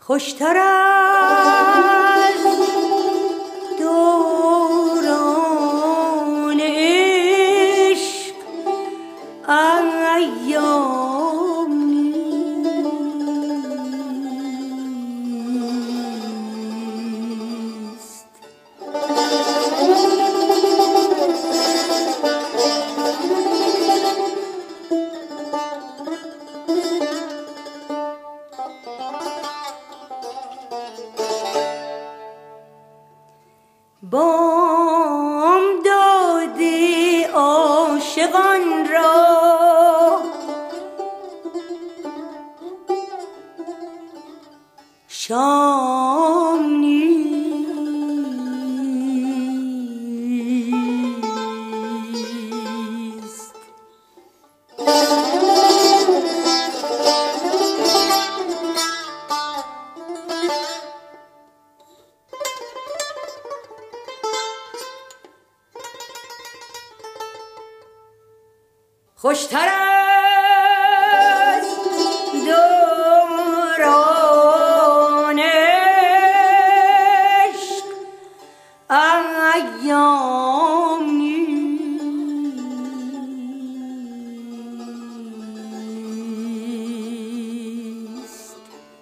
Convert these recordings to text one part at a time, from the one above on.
خوشتر از دوران عشق ایام نیست. بامداد عاشقان را شام نیست. خوشتر از دوران عشق ایام نیست.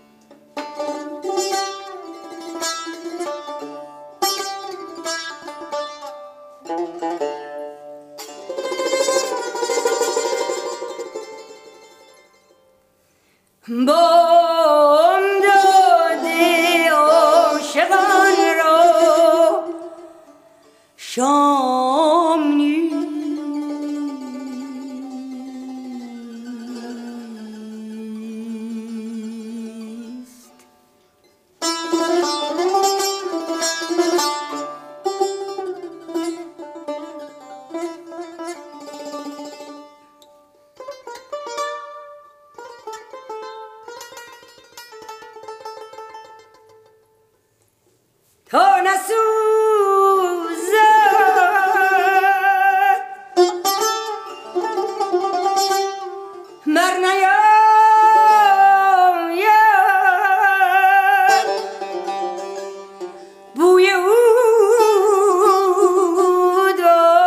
بامداد عاشقان را شام نیست. تا نسوزد بر نیاید بوی عود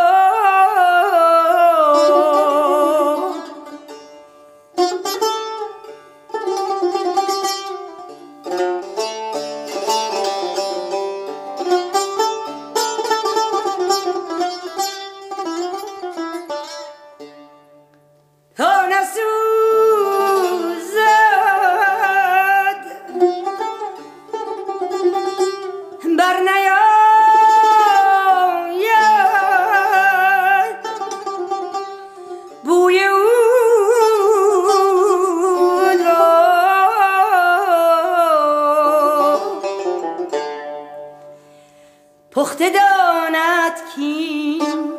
تا نسوزد بر نیاید بوی عود را پخته داند کین،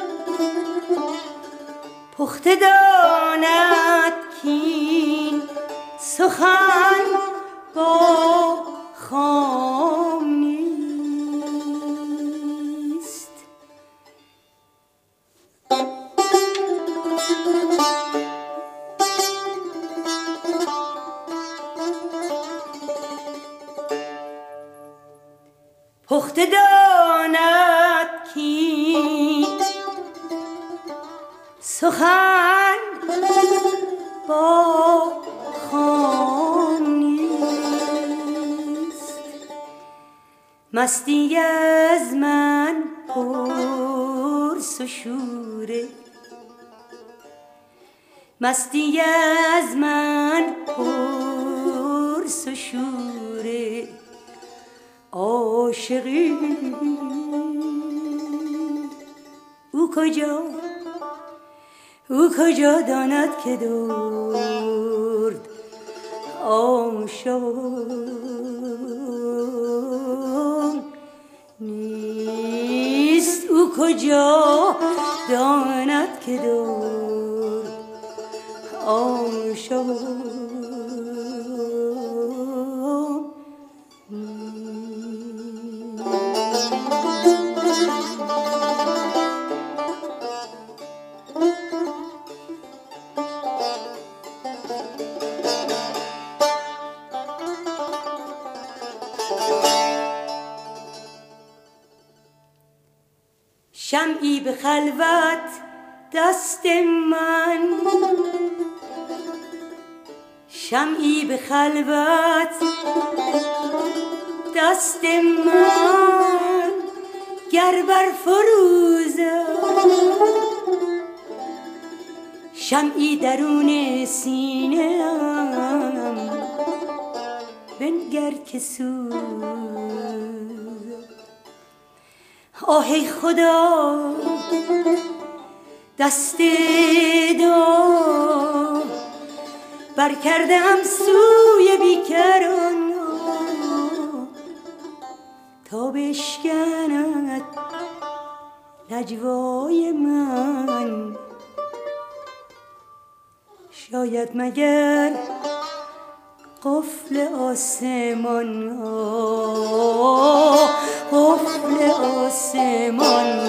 پخته داند کین سخن با خام نیست. پخته داند کین سخن با خام نیست. مستی از من پرس و شوره، مستی از من پرس و شوره. عاشقی او کجا، او کجا داند که درد آشام نیست. او کجا داند که درد آشام شمعی به خلوت دست من، شمعی به خلوت دست من گر بر فروزد، شمعی درون سینه ام بنگر که سوزد. آه ای خدا دست دو بر کردم سوی بیکران تا بشکند نجوای من. شاید مگر قفل آسمان، قفل آسمان.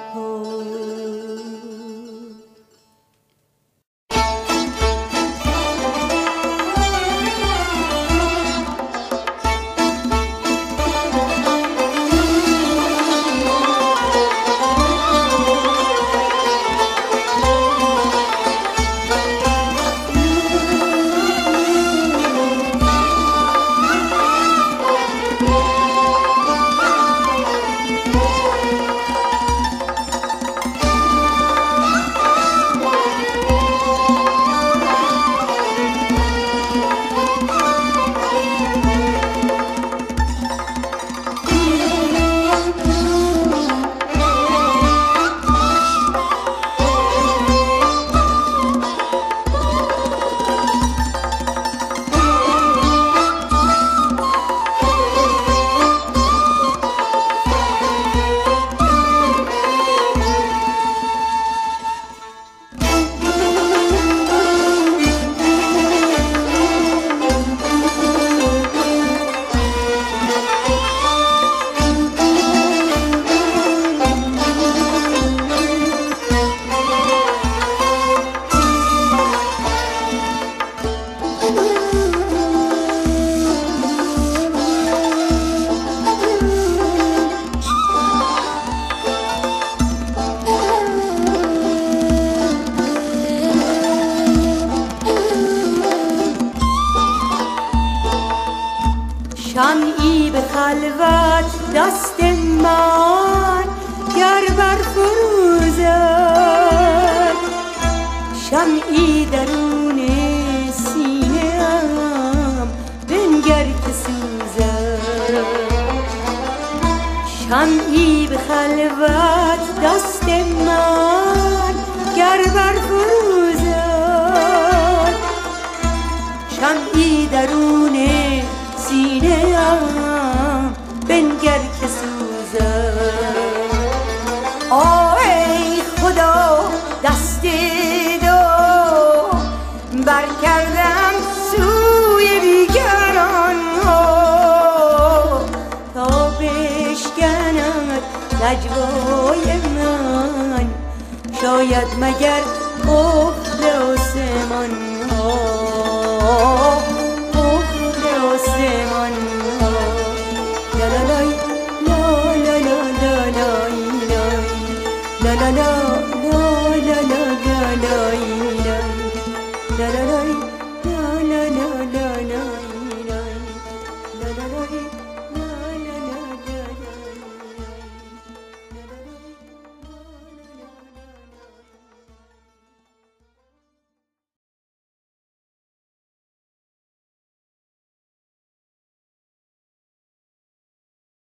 شمعی به خلوت دست من گر بر فروزد، شمعی درون سینه ام بنگر که سوزد. شمعی به خلوت دست من گر بر فروزد، شمعی درون سینه ام بنگر که سوزد. آه ای خدا دست دو بر کردم سوی بیگران تا بشکند نجوای من. شاید مگر قفل آسمان، قفل آسمان. لا لا لا لا لا لا لا لا لا لا لا لا لا لا لا لا.